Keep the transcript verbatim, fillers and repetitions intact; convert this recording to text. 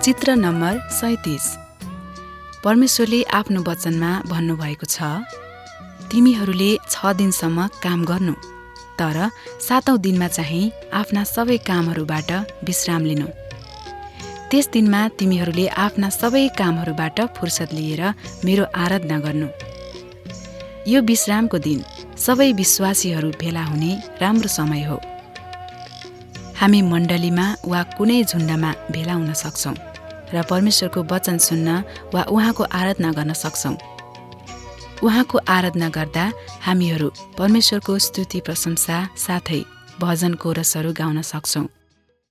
चित्र नम्बर सैँतिस। परमेश्वरले आफ्नो वचनमा भन्नुभएको छ, तिमीहरूले छ दिनसम्म काम गर्नु, तर सातौं दिनमा चाहिँ आफ्ना सबै कामहरूबाट विश्राम लिनु। त्यस दिनमा तिमीहरूले आफ्ना सबै कामहरूबाट फुर्सद लिएर मेरो आराधना गर्नु। यो विश्रामको दिन सबै विश्वासीहरू भेला हुने राम्रो समय हो। हामी मण्डलीमा वा कुनै झुण्डमा भेला हुन सक्छौं र परमेश्वरको वचन सुन्न वा उहाँको आराधना गर्न सक्छौं। उहाँको आराधना गर्दा हामीहरू परमेश्वरको स्तुति प्रशंसा साथै भजन कोरसहरू गाउन सक्छौं।